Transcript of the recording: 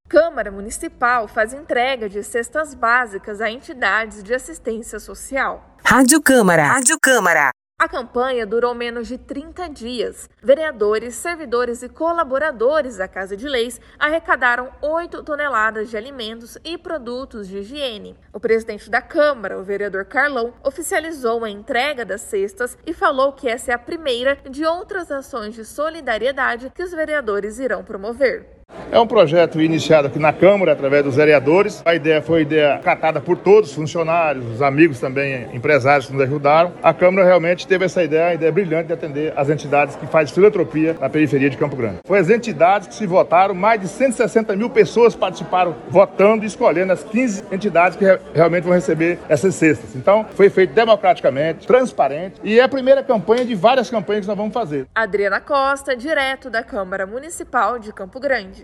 Câmara Municipal faz entrega de cestas básicas a entidades de assistência social. Rádio Câmara. A campanha durou menos de 30 dias. Vereadores, servidores e colaboradores da Casa de Leis arrecadaram 8 toneladas de alimentos e produtos de higiene. O presidente da Câmara, o vereador Carlão, oficializou a entrega das cestas e falou que essa é a primeira de outras ações de solidariedade que os vereadores irão promover. É um projeto iniciado aqui na Câmara, através dos vereadores. A ideia foi ideia acatada por todos, funcionários, os amigos também, empresários que nos ajudaram. A Câmara realmente teve essa ideia, a ideia brilhante de atender as entidades que fazem filantropia na periferia de Campo Grande. Foi as entidades que se votaram, mais de 160 mil pessoas participaram votando e escolhendo as 15 entidades que realmente vão receber essas cestas. Então, foi feito democraticamente, transparente, e é a primeira campanha de várias campanhas que nós vamos fazer. Adriana Costa, direto da Câmara Municipal de Campo Grande.